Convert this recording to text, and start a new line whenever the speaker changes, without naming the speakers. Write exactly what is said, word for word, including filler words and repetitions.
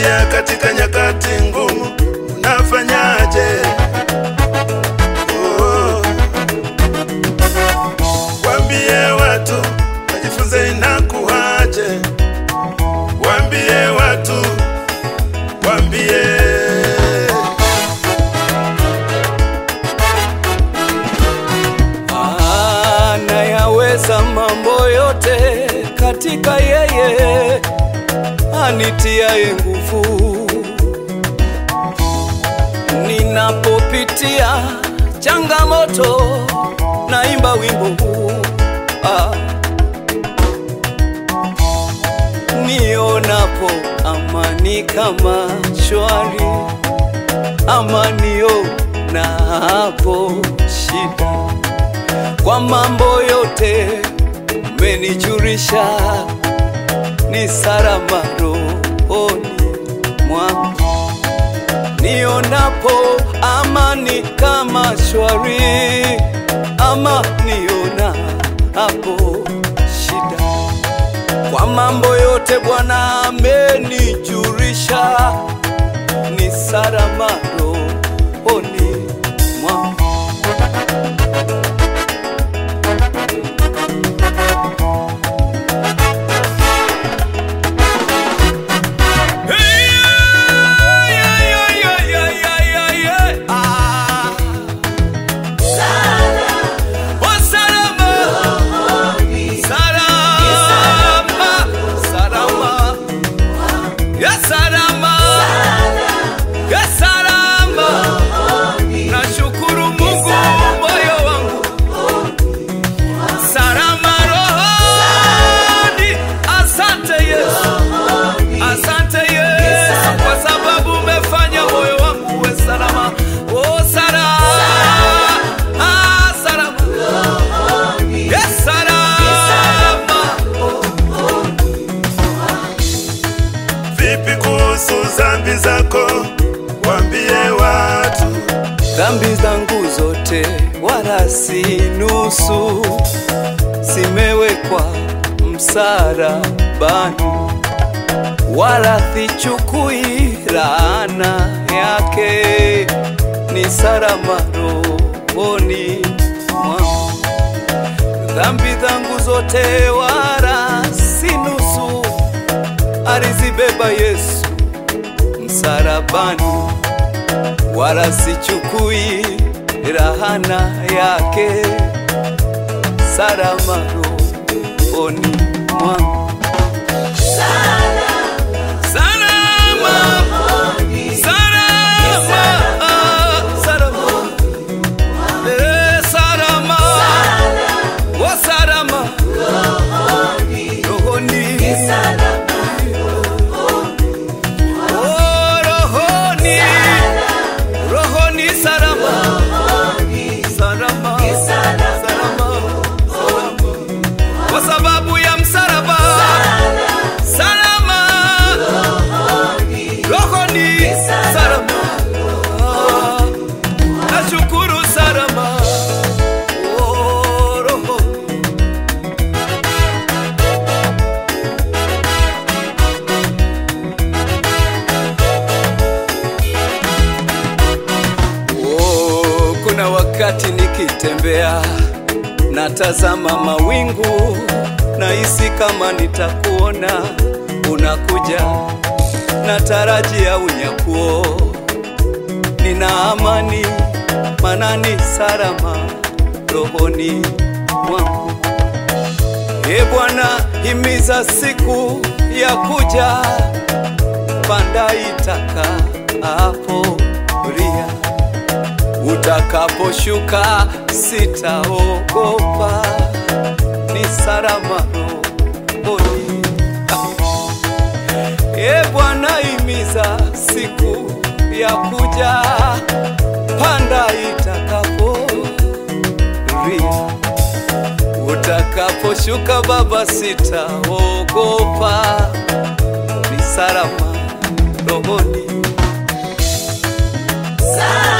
unapopitia katika nyakati ngumu, unafanyaje? Oh, waambie watu wajifunze inakuaje. Waambie watu, waambie
anayaweza mambo yote katika yeye anitiaye nguvu. Ninapopitia changamoto naimba wimbo huu, ah. Nionapo amani kama shwari, amanio na hapo shida, kwa mambo yote umenijulisha, ni salama rohoni mwangu. Nionapo amani kama shwari, ama niona hapo shida, kwa mambo yote Bwana amenijulisha, ni salama rohoni mwangu.
Dhambi zako waambie watu,
dhambi zangu zote wala si nusu, zimewekwa msalabani, wala sichukui laana yake, ni salama rohoni mwangu. Dhambi zangu zote wala si nusu, alizibeba Yesu msalabani, wala sichukui laana yake, salama rohoni mwangu. Wakati nikitembea natazama mawingu, nahisi kama nitakuona unakuja, natarajia unyakuo, nina amani manani salama rohoni mwangu. Ee Bwana, himiza siku ya kuja, panda itaka hapo ria, utakaposhuka sitaogopa, ni salama rohoni. Ee Bwana, himiza siku ya kuja, panda itakapo ria, utakaposhuka Baba sitaogopa, ni salama rohoni.